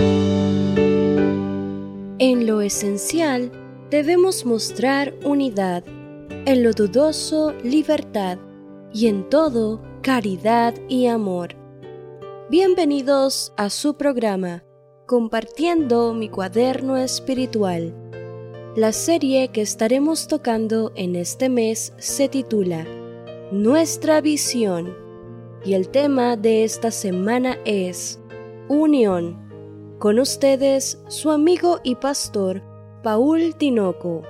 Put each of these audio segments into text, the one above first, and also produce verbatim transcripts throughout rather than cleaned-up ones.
En lo esencial, debemos mostrar unidad, en lo dudoso, libertad, y en todo, caridad y amor. Bienvenidos a su programa, Compartiendo mi cuaderno espiritual. La serie que estaremos tocando en este mes se titula Nuestra visión, y el tema de esta semana es Unión. Con ustedes, su amigo y pastor, Paul Tinoco.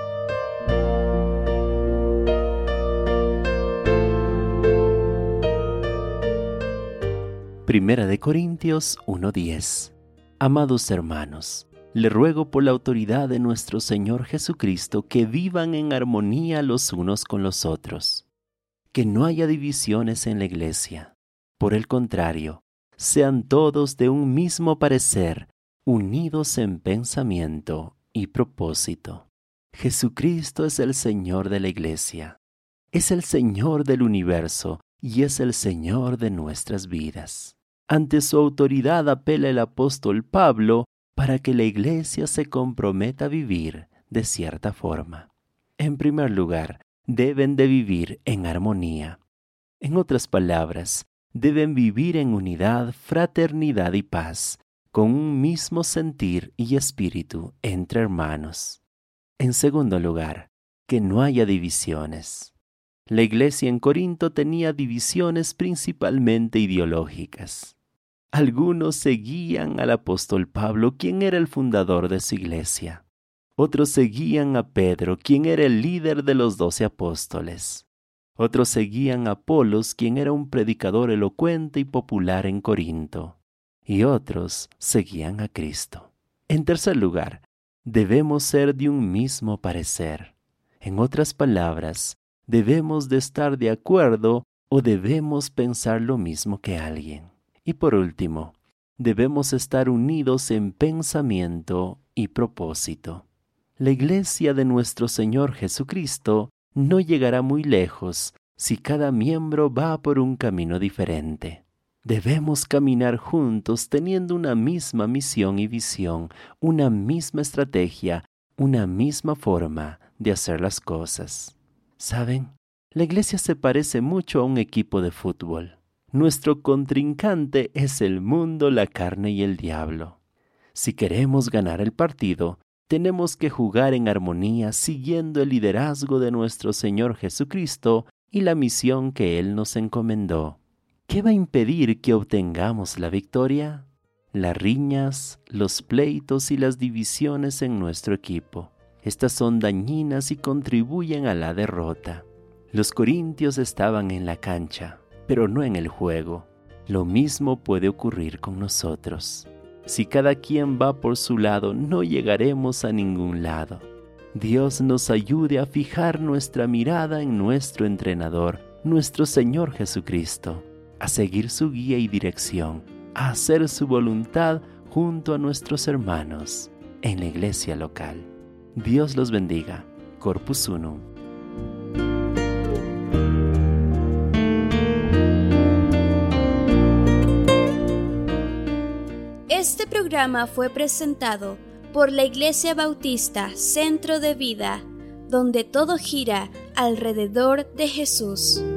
Primera de Corintios uno diez. Amados hermanos, le ruego por la autoridad de nuestro Señor Jesucristo que vivan en armonía los unos con los otros, que no haya divisiones en la iglesia. Por el contrario, sean todos de un mismo parecer, unidos en pensamiento y propósito. Jesucristo es el Señor de la iglesia, es el Señor del universo y es el Señor de nuestras vidas. Ante su autoridad apela el apóstol Pablo para que la iglesia se comprometa a vivir de cierta forma. En primer lugar, deben de vivir en armonía. En otras palabras, deben vivir en unidad, fraternidad y paz, con un mismo sentir y espíritu entre hermanos. En segundo lugar, que no haya divisiones. La iglesia en Corinto tenía divisiones principalmente ideológicas. Algunos seguían al apóstol Pablo, quien era el fundador de su iglesia. Otros seguían a Pedro, quien era el líder de los doce apóstoles. Otros seguían a Apolos, quien era un predicador elocuente y popular en Corinto. Y otros seguían a Cristo. En tercer lugar, debemos ser de un mismo parecer. En otras palabras, debemos de estar de acuerdo o debemos pensar lo mismo que alguien. Y por último, debemos estar unidos en pensamiento y propósito. La iglesia de nuestro Señor Jesucristo no llegará muy lejos si cada miembro va por un camino diferente. Debemos caminar juntos teniendo una misma misión y visión, una misma estrategia, una misma forma de hacer las cosas. ¿Saben? La iglesia se parece mucho a un equipo de fútbol. Nuestro contrincante es el mundo, la carne y el diablo. Si queremos ganar el partido, tenemos que jugar en armonía siguiendo el liderazgo de nuestro Señor Jesucristo y la misión que Él nos encomendó. ¿Qué va a impedir que obtengamos la victoria? Las riñas, los pleitos y las divisiones en nuestro equipo. Estas son dañinas y contribuyen a la derrota. Los corintios estaban en la cancha, pero no en el juego. Lo mismo puede ocurrir con nosotros. Si cada quien va por su lado, no llegaremos a ningún lado. Dios nos ayude a fijar nuestra mirada en nuestro entrenador, nuestro Señor Jesucristo, a seguir su guía y dirección, a hacer su voluntad junto a nuestros hermanos en la iglesia local. Dios los bendiga. Corpus Unum. Este programa fue presentado por la Iglesia Bautista Centro de Vida, donde todo gira alrededor de Jesús.